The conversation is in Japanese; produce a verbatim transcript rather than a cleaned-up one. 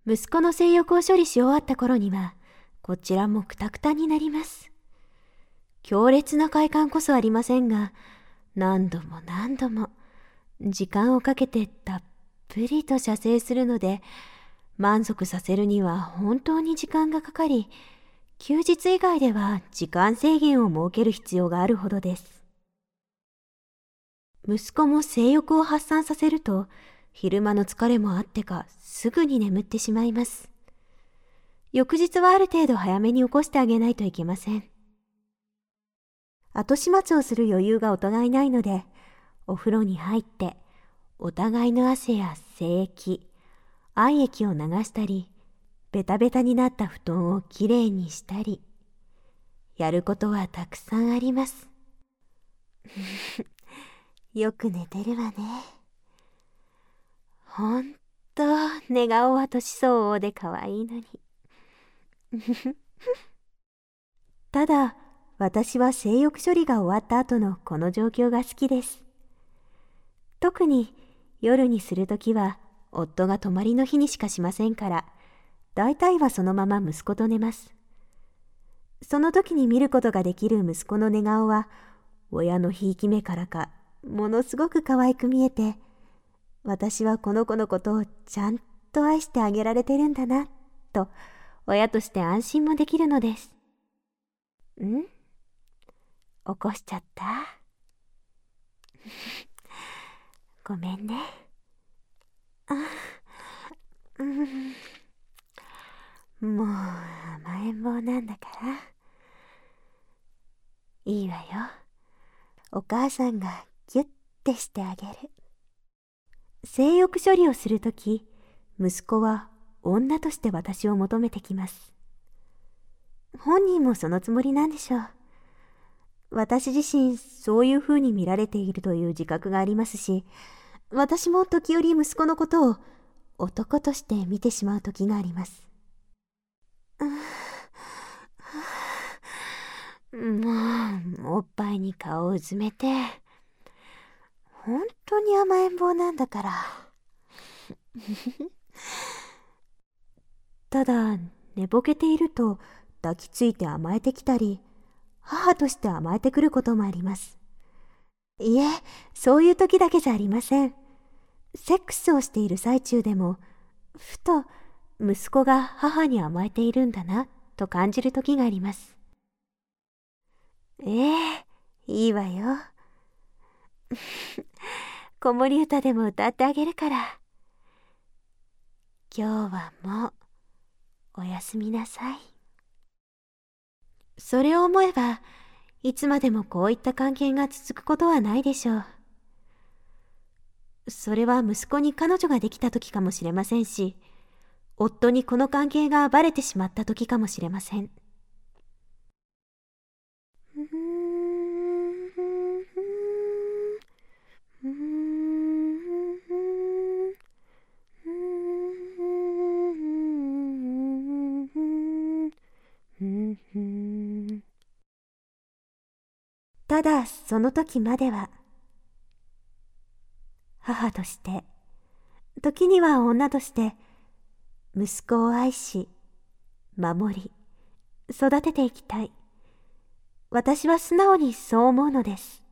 息子の性欲を処理し終わった頃には、こちらもクタクタになります。強烈な快感こそありませんが、何度も何度も、時間をかけてたっぷりと射精するので、満足させるには本当に時間がかかり、休日以外では時間制限を設ける必要があるほどです。息子も性欲を発散させると、昼間の疲れもあってかすぐに眠ってしまいます。翌日はある程度早めに起こしてあげないといけません。後始末をする余裕がお互いないので、お風呂に入ってお互いの汗や精液、愛液を流したり、ベタベタになった布団をきれいにしたり、やることはたくさんあります。よく寝てるわね。ほんと寝顔は年相応で可愛いのに。ただ、私は性欲処理が終わった後のこの状況が好きです。特に夜にするときは、夫が泊まりの日にしかしませんから、大体はそのまま息子と寝ます。その時に見ることができる息子の寝顔は、親のひいき目からか、ものすごく可愛く見えて、私はこの子のことをちゃんと愛してあげられてるんだな、と親として安心もできるのです。ん？起こしちゃった？ごめんね。あ、うん、もう甘えん坊なんだから。いいわよ。お母さんがギュッてしてあげる。性欲処理をするとき、息子は女として私を求めてきます。本人もそのつもりなんでしょう。私自身そういう風に見られているという自覚がありますし、私も時折息子のことを男として見てしまう時があります。もうおっぱいに顔をうずめて、本当に甘えん坊なんだから。ただ寝ぼけていると抱きついて甘えてきたり、母として甘えてくることもあります。いえ、そういう時だけじゃありません。セックスをしている最中でも、ふと息子が母に甘えているんだなと感じる時があります。ええ、いいわよ。子守歌でも歌ってあげるから。今日はもうおやすみなさい。それを思えば、いつまでもこういった関係が続くことはないでしょう。それは息子に彼女ができた時かもしれませんし、夫にこの関係がバレてしまった時かもしれません。ただその時までは、母として、時には女として、息子を愛し、守り、育てていきたい。私は素直にそう思うのです。